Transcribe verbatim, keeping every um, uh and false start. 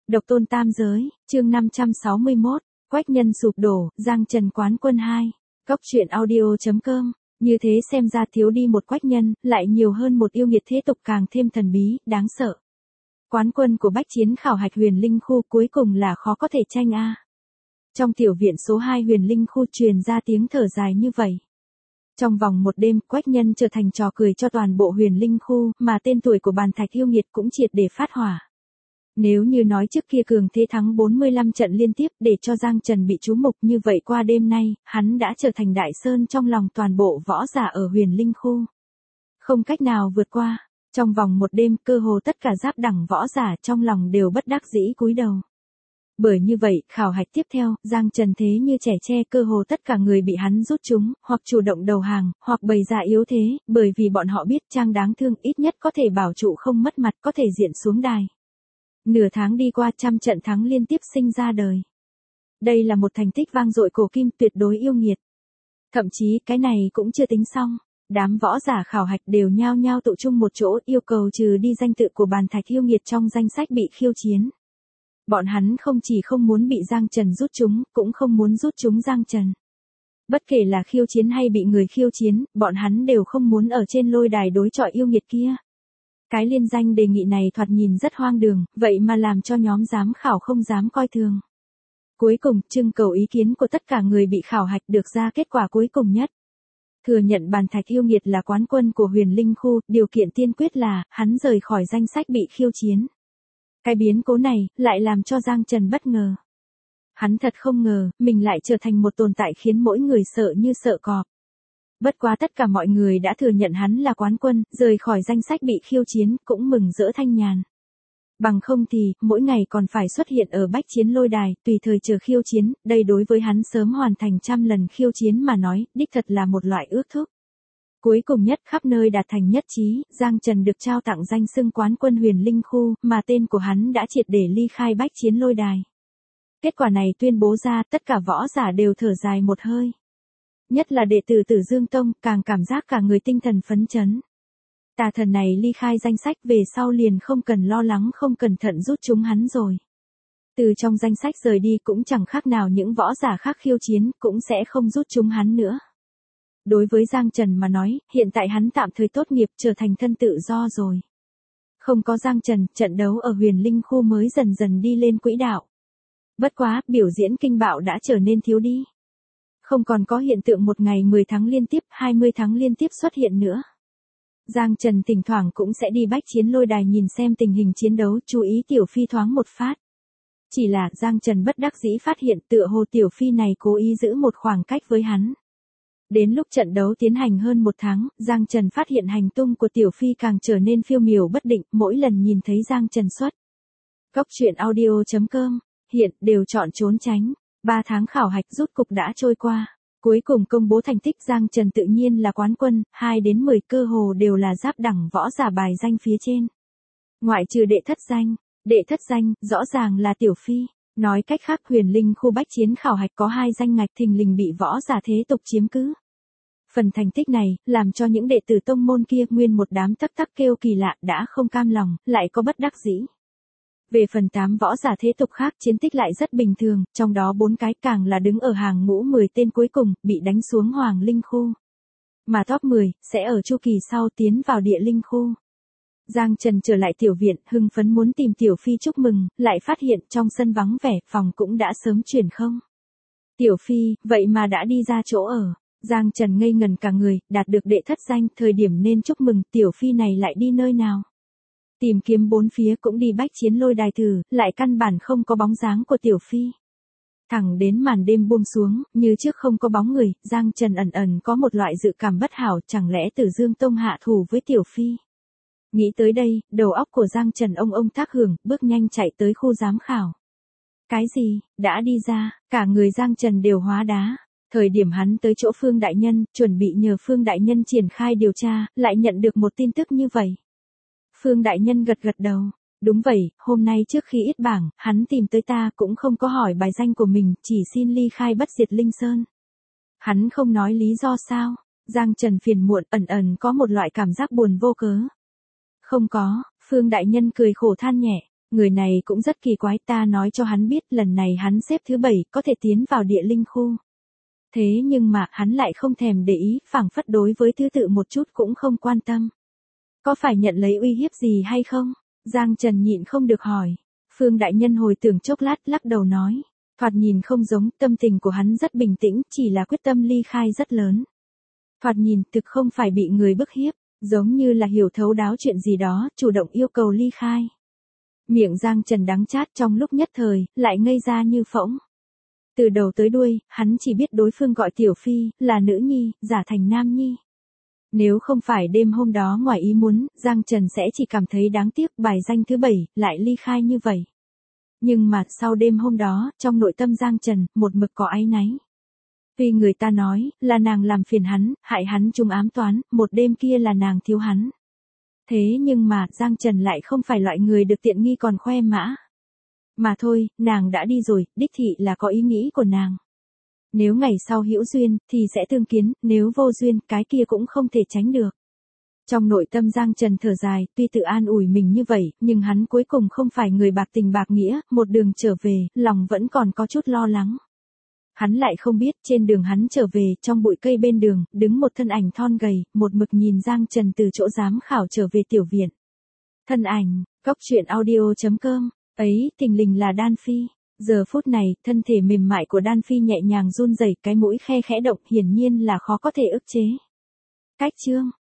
Độc tôn tam giới, chương năm trăm sáu mươi mốt, Quách nhân sụp đổ, Giang Trần quán quân hai. Cốc truyện audio chấm com. Như thế xem ra thiếu đi một quách nhân, lại nhiều hơn một yêu nghiệt thế tục càng thêm thần bí, đáng sợ. Quán quân của bách chiến khảo hạch huyền linh khu cuối cùng là khó có thể tranh a. Trong tiểu viện số hai huyền linh khu truyền ra tiếng thở dài như vậy. Trong vòng một đêm, quách nhân trở thành trò cười cho toàn bộ huyền linh khu, mà tên tuổi của bàn thạch yêu nghiệt cũng triệt để phát hỏa. Nếu như nói trước kia cường thế thắng bốn mươi lăm trận liên tiếp để cho Giang Trần bị chú mục như vậy, qua đêm nay, hắn đã trở thành đại sơn trong lòng toàn bộ võ giả ở huyền linh khu. Không cách nào vượt qua, trong vòng một đêm cơ hồ tất cả giáp đẳng võ giả trong lòng đều bất đắc dĩ cúi đầu. Bởi như vậy, khảo hạch tiếp theo, Giang Trần thế như trẻ tre, cơ hồ tất cả người bị hắn rút trúng, hoặc chủ động đầu hàng, hoặc bày ra yếu thế, bởi vì bọn họ biết Trang đáng thương ít nhất có thể bảo trụ không mất mặt, có thể diện xuống đài. Nửa tháng đi qua, trăm trận thắng liên tiếp sinh ra đời. Đây là một thành tích vang dội cổ kim, tuyệt đối yêu nghiệt. Thậm chí cái này cũng chưa tính xong, đám võ giả khảo hạch đều nhao nhao tụ chung một chỗ, yêu cầu trừ đi danh tự của bàn thạch yêu nghiệt trong danh sách bị khiêu chiến. Bọn hắn không chỉ không muốn bị Giang Trần rút chúng, cũng không muốn rút chúng Giang Trần. Bất kể là khiêu chiến hay bị người khiêu chiến, bọn hắn đều không muốn ở trên lôi đài đối chọi yêu nghiệt kia. Cái liên danh đề nghị này thoạt nhìn rất hoang đường, vậy mà làm cho nhóm giám khảo không dám coi thường. Cuối cùng, trưng cầu ý kiến của tất cả người bị khảo hạch được ra kết quả cuối cùng nhất. Thừa nhận bàn thạch yêu nghiệt là quán quân của huyền linh khu, điều kiện tiên quyết là, hắn rời khỏi danh sách bị khiêu chiến. Cái biến cố này, lại làm cho Giang Trần bất ngờ. Hắn thật không ngờ, mình lại trở thành một tồn tại khiến mỗi người sợ như sợ cọp. Bất quá tất cả mọi người đã thừa nhận hắn là quán quân, rời khỏi danh sách bị khiêu chiến, cũng mừng rỡ thanh nhàn. Bằng không thì, mỗi ngày còn phải xuất hiện ở bách chiến lôi đài, tùy thời chờ khiêu chiến, đây đối với hắn sớm hoàn thành trăm lần khiêu chiến mà nói, đích thật là một loại ước thúc. Cuối cùng nhất, khắp nơi đạt thành nhất trí, Giang Trần được trao tặng danh xưng quán quân huyền linh khu, mà tên của hắn đã triệt để ly khai bách chiến lôi đài. Kết quả này tuyên bố ra, tất cả võ giả đều thở dài một hơi. Nhất là đệ tử Tử Dương Tông, càng cảm giác cả người tinh thần phấn chấn. Tà thần này ly khai danh sách về sau liền không cần lo lắng không cẩn thận rút chúng hắn rồi. Từ trong danh sách rời đi cũng chẳng khác nào những võ giả khác khiêu chiến, cũng sẽ không rút chúng hắn nữa. Đối với Giang Trần mà nói, hiện tại hắn tạm thời tốt nghiệp trở thành thân tự do rồi. Không có Giang Trần, trận đấu ở huyền linh khu mới dần dần đi lên quỹ đạo. Bất quá, biểu diễn kinh bạo đã trở nên thiếu đi. Không còn có hiện tượng một ngày mười tháng liên tiếp, hai mươi tháng liên tiếp xuất hiện nữa. Giang Trần thỉnh thoảng cũng sẽ đi bách chiến lôi đài nhìn xem tình hình chiến đấu, chú ý Tiểu Phi thoáng một phát. Chỉ là Giang Trần bất đắc dĩ phát hiện tựa hồ Tiểu Phi này cố ý giữ một khoảng cách với hắn. Đến lúc trận đấu tiến hành hơn một tháng, Giang Trần phát hiện hành tung của Tiểu Phi càng trở nên phiêu miểu bất định, mỗi lần nhìn thấy Giang Trần xuất. Cốc truyện audio chấm com, hiện đều chọn trốn tránh. Ba tháng khảo hạch rút cục đã trôi qua. Cuối cùng công bố thành tích, Giang Trần tự nhiên là quán quân, hai đến mười cơ hồ đều là giáp đẳng võ giả bài danh phía trên. Ngoại trừ đệ thất danh, đệ thất danh, rõ ràng là Tiểu Phi. Nói cách khác huyền linh khu bách chiến khảo hạch có hai danh ngạch thình lình bị võ giả thế tục chiếm cứ. Phần thành tích này, làm cho những đệ tử tông môn kia nguyên một đám tắc tắc kêu kỳ lạ, đã không cam lòng, lại có bất đắc dĩ. Về phần tám võ giả thế tục khác chiến tích lại rất bình thường, trong đó bốn cái càng là đứng ở hàng ngũ mười tên cuối cùng, bị đánh xuống hoàng linh khu. Mà top mười, sẽ ở chu kỳ sau tiến vào địa linh khu. Giang Trần trở lại tiểu viện, hưng phấn muốn tìm Tiểu Phi chúc mừng, lại phát hiện trong sân vắng vẻ, phòng cũng đã sớm chuyển không. Tiểu Phi, vậy mà đã đi ra chỗ ở. Giang Trần ngây ngần cả người, đạt được đệ thất danh, thời điểm nên chúc mừng, Tiểu Phi này lại đi nơi nào? Tìm kiếm bốn phía cũng đi bách chiến lôi đài thử, lại căn bản không có bóng dáng của Tiểu Phi. Thẳng đến màn đêm buông xuống, như trước không có bóng người, Giang Trần ẩn ẩn có một loại dự cảm bất hảo, chẳng lẽ Tử Dương Tông hạ thủ với Tiểu Phi. Nghĩ tới đây, đầu óc của Giang Trần ông ông tác hưởng, bước nhanh chạy tới khu giám khảo. Cái gì, đã đi ra, cả người Giang Trần đều hóa đá. Thời điểm hắn tới chỗ Phương Đại Nhân, chuẩn bị nhờ Phương Đại Nhân triển khai điều tra, lại nhận được một tin tức như vậy. Phương Đại Nhân gật gật đầu. Đúng vậy, hôm nay trước khi ít bảng, hắn tìm tới ta cũng không có hỏi bài danh của mình, chỉ xin ly khai bất diệt linh sơn. Hắn không nói lý do sao? Giang Trần phiền muộn, ẩn ẩn có một loại cảm giác buồn vô cớ. Không có, Phương Đại Nhân cười khổ than nhẹ. Người này cũng rất kỳ quái, ta nói cho hắn biết lần này hắn xếp thứ bảy có thể tiến vào địa linh khu. Thế nhưng mà hắn lại không thèm để ý, phảng phất đối với thứ tự một chút cũng không quan tâm. Có phải nhận lấy uy hiếp gì hay không? Giang Trần nhịn không được hỏi. Phương đại nhân hồi tưởng chốc lát lắc đầu nói. Thoạt nhìn không giống, tâm tình của hắn rất bình tĩnh, chỉ là quyết tâm ly khai rất lớn. Thoạt nhìn thực không phải bị người bức hiếp, giống như là hiểu thấu đáo chuyện gì đó, chủ động yêu cầu ly khai. Miệng Giang Trần đắng chát trong lúc nhất thời, lại ngây ra như phỗng. Từ đầu tới đuôi, hắn chỉ biết đối phương gọi Tiểu Phi, là nữ nhi, giả thành nam nhi. Nếu không phải đêm hôm đó ngoài ý muốn, Giang Trần sẽ chỉ cảm thấy đáng tiếc bài danh thứ bảy, lại ly khai như vậy. Nhưng mà sau đêm hôm đó, trong nội tâm Giang Trần, một mực có áy náy. Vì người ta nói, là nàng làm phiền hắn, hại hắn trùng ám toán, một đêm kia là nàng thiếu hắn. Thế nhưng mà, Giang Trần lại không phải loại người được tiện nghi còn khoe mã. Mà thôi, nàng đã đi rồi, đích thị là có ý nghĩ của nàng. Nếu ngày sau hữu duyên, thì sẽ tương kiến, nếu vô duyên, cái kia cũng không thể tránh được. Trong nội tâm Giang Trần thở dài, tuy tự an ủi mình như vậy, nhưng hắn cuối cùng không phải người bạc tình bạc nghĩa, một đường trở về, lòng vẫn còn có chút lo lắng. Hắn lại không biết, trên đường hắn trở về, trong bụi cây bên đường, đứng một thân ảnh thon gầy, một mực nhìn Giang Trần từ chỗ giám khảo trở về tiểu viện. Thân ảnh, góc truyện audio chấm com, ấy, thình lình là Đan Phi. Giờ phút này, thân thể mềm mại của Đan Phi nhẹ nhàng run rẩy, cái mũi khe khẽ động, hiển nhiên là khó có thể ức chế. Cách chương